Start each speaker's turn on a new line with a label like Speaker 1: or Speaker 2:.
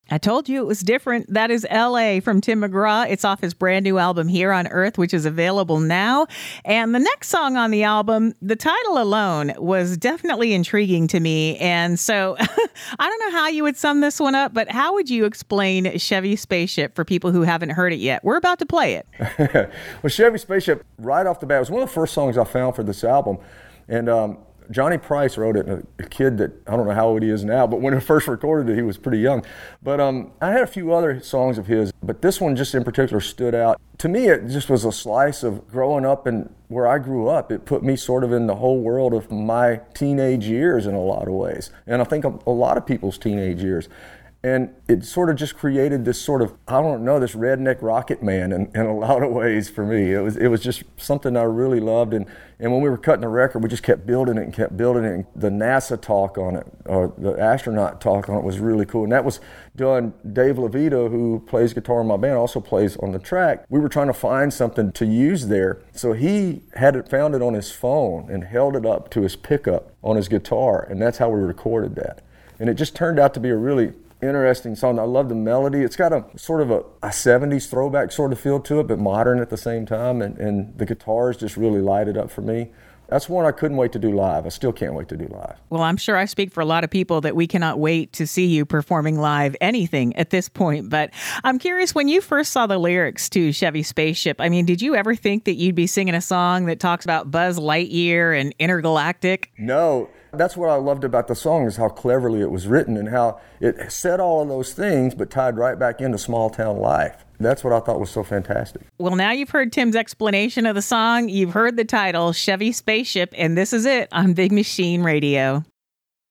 Speaker 1: I told you it was different. That is LA from Tim McGraw. It's off his brand new album Here on Earth, which is available now. And the next song on the album, the title alone was definitely intriguing to me. And so I don't know how you would sum this one up, but how would you explain Chevy Spaceship for people who haven't heard it yet? We're about to play it.
Speaker 2: Well, Chevy Spaceship, right off the bat, was one of the first songs I found for this album. And Johnny Price wrote it, a kid that, I don't know how old he is now, but when he first recorded it, he was pretty young. But I had a few other songs of his, but this one just in particular stood out. To me, it just was a slice of growing up and where I grew up. It put me sort of in the whole world of my teenage years in a lot of ways. And I think a lot of people's teenage years. And it sort of just created this sort of, I don't know, this redneck rocket man in a lot of ways for me. It was just something I really loved. And when we were cutting the record, we just kept building it and kept building it. And the NASA talk on it, or the astronaut talk on it, was really cool. And that was done, Dave LaVita, who plays guitar in my band, also plays on the track. We were trying to find something to use there. So he found it on his phone and held it up to his pickup on his guitar. And that's how we recorded that. And it just turned out to be a really interesting song. I love the melody. It's got a sort of a 70s throwback sort of feel to it, but modern at the same time. And the guitars just really light it up for me. That's one I couldn't wait to do live. I still can't wait to do live.
Speaker 1: Well, I'm sure I speak for a lot of people that we cannot wait to see you performing live anything at this point. But I'm curious, when you first saw the lyrics to Chevy Spaceship, I mean, did you ever think that you'd be singing a song that talks about Buzz Lightyear and intergalactic?
Speaker 2: No. That's what I loved about the song, is how cleverly it was written and how it said all of those things but tied right back into small town life. That's what I thought was so fantastic.
Speaker 1: Well, now you've heard Tim's explanation of the song. You've heard the title, Chevy Spaceship, and this is it on Big Machine Radio.